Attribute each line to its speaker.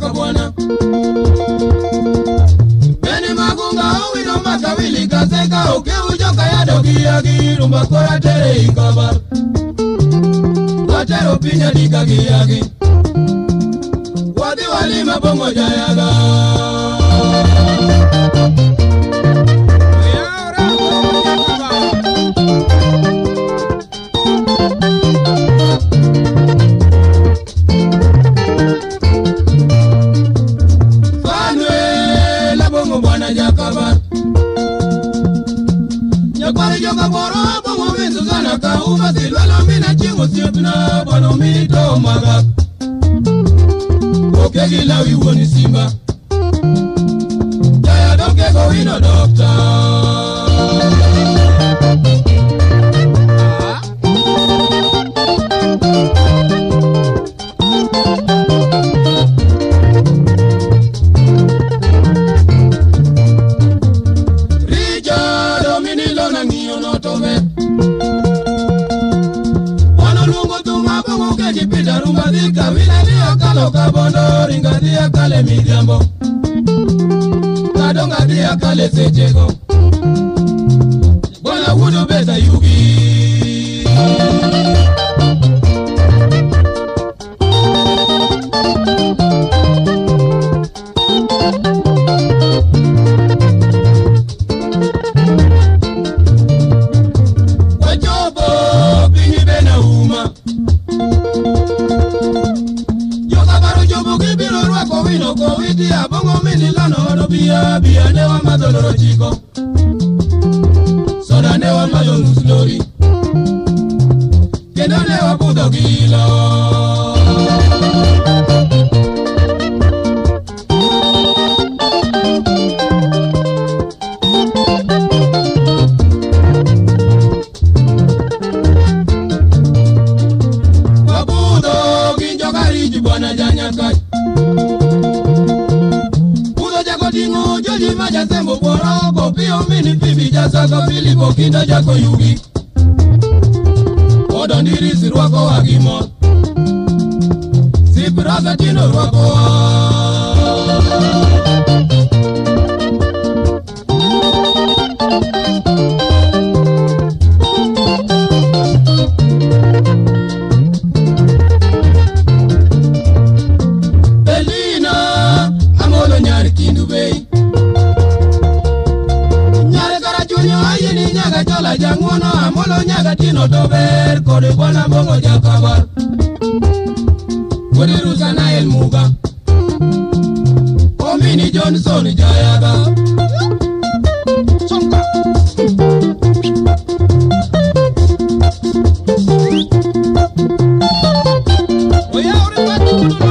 Speaker 1: joka bwana. Beni magunga uwino makawili kaseka uke ujoka ya dogi agi rumba kora tere ikabar. Watero pinya dikagi agi. Wadi wali mabongo jayaga. Joka boro bongo vinzu sana ka uva silwelo mina chingo siopina bono mito maga. Oke gila wiwoni simba. Jaya doke go wino dokta. Kabondo ringa dia kale migambo kadonga dia kale sejego bona wudu beta yugi wajobo bini bena uma ko witi abongo mini lano no biya ne wa madolo chiko soda ne wa madolo slori kendo ne wa pudo gilo wa pudo ginjo kari jibwana janyakai maja sembo boroko pio mini pibi jasako filipo kinda jako yugi odo ndiri sirwako wagimo siprasa tino rwako Belina amolo nyari kindu bei nyaga chola janguno amolo nyaga tino dober kode bona bongo jakabar kode rusana el muga omini Johnson jayaga sonka oya uri watu